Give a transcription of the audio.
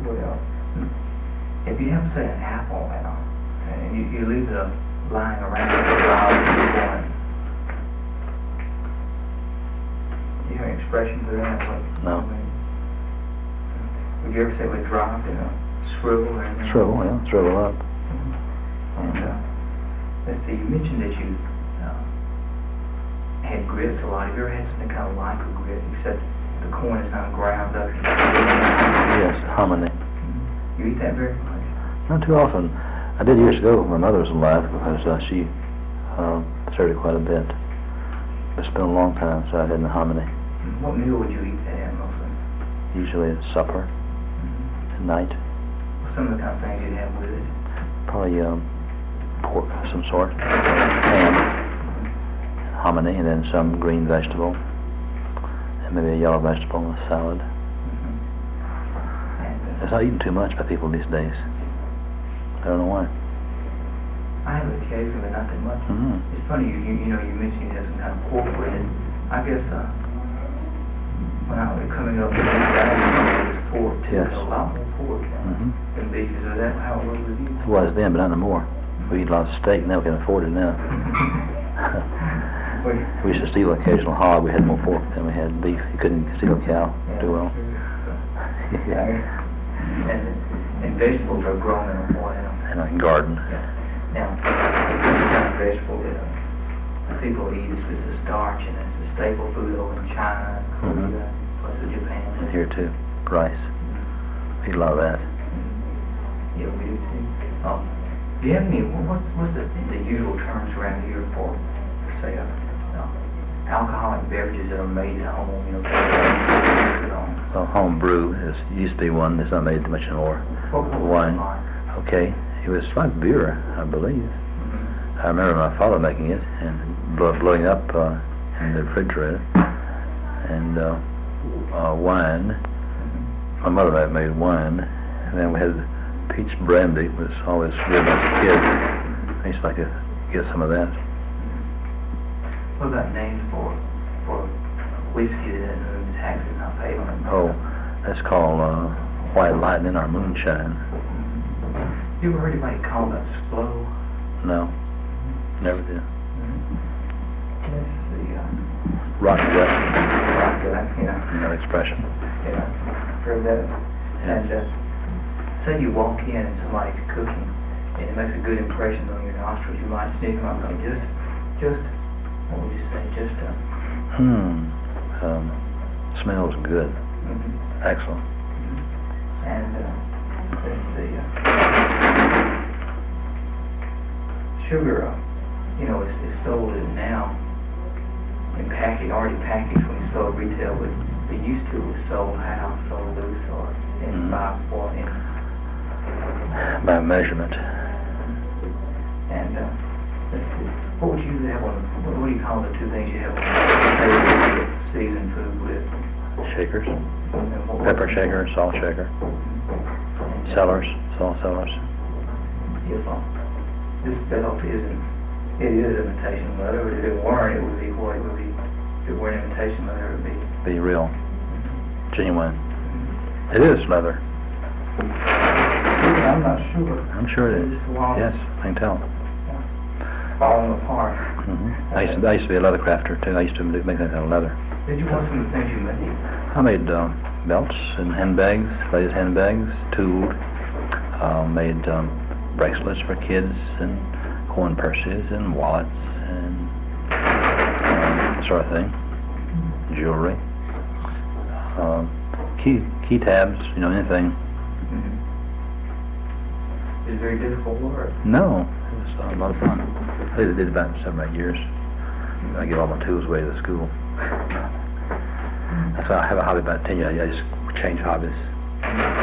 what else? If you have, say, an apple and you leave it lying around for a while and you're going, you have an expression for that? Like, No. Would you ever say it would drop, shrivel or anything? Shrivel, yeah, shrivel up. And let's see, you mentioned that you had grits a lot. Have you ever had something kind of like a grit, except the corn is not ground up? Yes, hominy. You eat that very much? Not too often. I did years ago when my mother was alive because she served it quite a bit. It's been a long time since I've had the hominy. What meal would you eat that at mostly? Usually at supper, at night. What's some of the kind of things you'd have with it? Probably pork of some sort, ham, hominy, and then some green vegetable, and maybe a yellow vegetable and a salad. It's not eaten too much by people these days. I don't know why. I have it occasionally, but not that much. Mm-hmm. It's funny, you mentioned you had some kind of pork with it. I guess when I was coming up with that, it was pork too. Yes. A lot more pork than beef. Is that how it was with you? It was then, but not anymore. We eat a lot of steak now. We can afford it now. We used to steal occasional hog. We had more pork than we had beef. You couldn't steal a cow too well. And vegetables are grown in a what? In a garden. Now, it's the kind of vegetable that people eat. It's just a starch, and it's a staple food over in China, Korea, plus in Japan. And here too, rice. We eat a lot of that. Yeah, we do too. Do you have any? What's the usual terms around here for say, alcoholic beverages that are made at home? Well, home brew used to be one that's not made much anymore. What was wine. Like? Okay, it was like beer, I believe. I remember my father making it and blowing up in the refrigerator. And wine. My mother made wine, and then we had peach brandy, which was always good as a kid. I used to like to get some of that. What about names for whiskey that the tax is not paid on? Oh, that's called White Lightning or Moonshine. You ever heard anybody call that Splo? No, never did. Let's see. Rock gut. Rock gut, No expression. Yeah, heard that. Yes. And say you walk in and somebody's cooking, and it makes a good impression on your nostrils. You might sniff them up, like just. What would you say? Just smells good. Excellent. And let's see. Sugar, is sold now in already packaged when it's sold retail. But they used to, it was sold house, sold loose, or in by By measurement. And let's see. What would you have on? What do you call the two things you have on seasoned food with? Shakers. Pepper shaker, salt shaker. Cellars, salt cellars. If this belt is imitation leather, but if it weren't, it would be what it would be. If it weren't imitation leather, it would be real, genuine. It is leather. I'm not sure. I'm sure it is. Yes, I can tell. Falling apart. I used to be a leather crafter too. I used to make that kind of leather. Did you want some of the things you made? I made belts and handbags, ladies' handbags, tooled. Made bracelets for kids and coin purses and wallets and sort of thing. Jewelry. Key tabs, anything. It's very difficult work. No, it was a lot of fun. I did it about 7 or 8 years. I give all my tools away to the school. That's why I have a hobby about 10 years. I just change hobbies.